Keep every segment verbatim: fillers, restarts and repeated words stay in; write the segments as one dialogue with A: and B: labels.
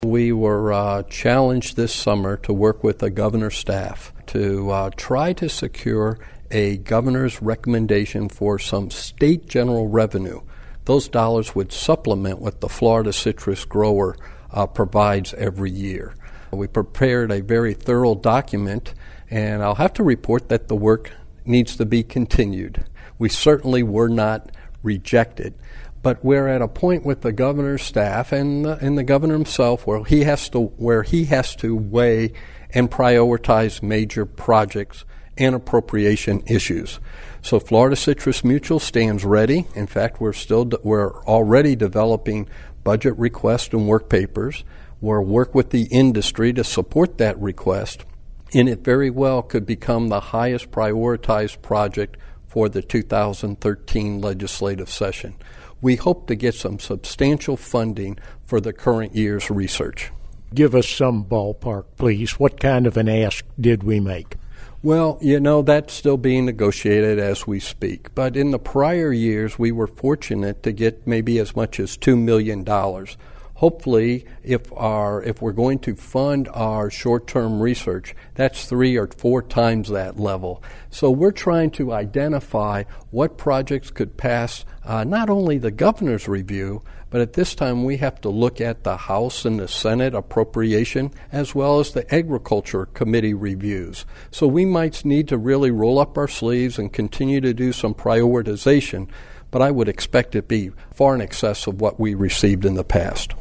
A: We were uh, challenged this summer to work with the governor's staff to uh, try to secure a governor's recommendation for some state general revenue. Those dollars would supplement what the Florida citrus grower uh, provides every year. We prepared a very thorough document, and I'll have to report that the work needs to be continued. We certainly were not rejected, but we're at a point with the governor's staff and the, and the governor himself where he has to where he has to weigh and prioritize major projects and appropriation issues. So Florida Citrus Mutual stands ready. In fact, we're still de- we're already developing budget requests and work papers. We'll work with the industry to support that request, and it very well could become the highest prioritized project for the two thousand thirteen legislative session. We hope to get some substantial funding for the current year's research.
B: Give us some ballpark, please. What kind of an ask did we make?
A: Well, you know, that's still being negotiated as we speak. But in the prior years, we were fortunate to get maybe as much as two million dollars. Hopefully, if our if we're going to fund our short-term research, that's three or four times that level. So we're trying to identify what projects could pass uh, not only the governor's review, but at this time we have to look at the House and the Senate appropriation as well as the Agriculture Committee reviews. So we might need to really roll up our sleeves and continue to do some prioritization, but I would expect it to be far in excess of what we received in the past.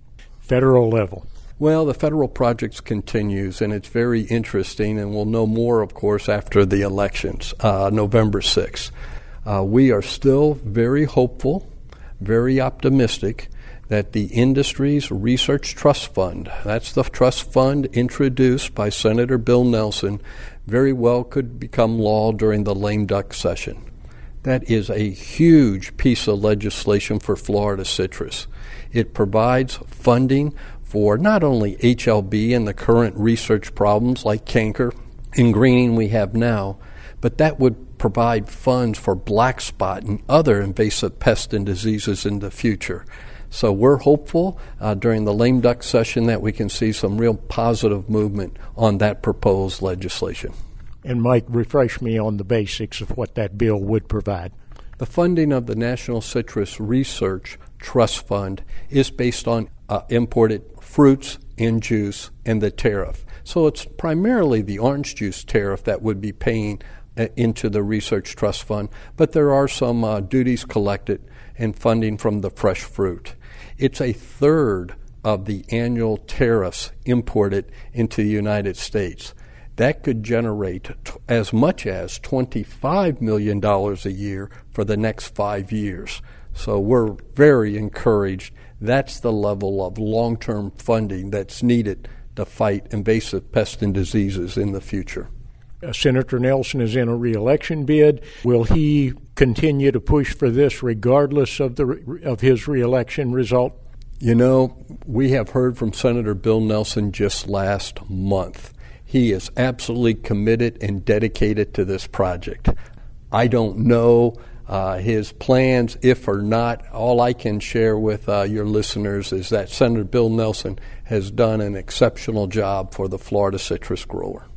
B: Federal level?
A: Well, the federal project continues, and it's very interesting, and we'll know more, of course, after the elections, uh, November sixth. Uh, we are still very hopeful, very optimistic that the Industries Research Trust Fund, that's the trust fund introduced by Senator Bill Nelson, very well could become law during the lame duck session. That is a huge piece of legislation for Florida citrus. It provides funding for not only H L B and the current research problems like canker and greening we have now, but that would provide funds for black spot and other invasive pests and diseases in the future. So we're hopeful uh, during the lame duck session that we can see some real positive movement on that proposed legislation.
B: And Mike, refresh me on the basics of what that bill would provide.
A: The funding of the National Citrus Research Trust Fund is based on uh, imported fruits and juice and the tariff. So it's primarily the orange juice tariff that would be paying uh, into the Research Trust Fund, but there are some uh, duties collected and funding from the fresh fruit. It's a third of the annual tariffs imported into the United States. That could generate t- as much as twenty-five million dollars a year for the next five years. So we're very encouraged. That's the level of long-term funding that's needed to fight invasive pests and diseases in the future.
B: Uh, Senator Nelson is in a re-election bid. Will he continue to push for this regardless of the re- of his re-election result?
A: You know, we have heard from Senator Bill Nelson just last month. He is absolutely committed and dedicated to this project. I don't know uh, his plans, if or not. All I can share with uh, your listeners is that Senator Bill Nelson has done an exceptional job for the Florida citrus grower.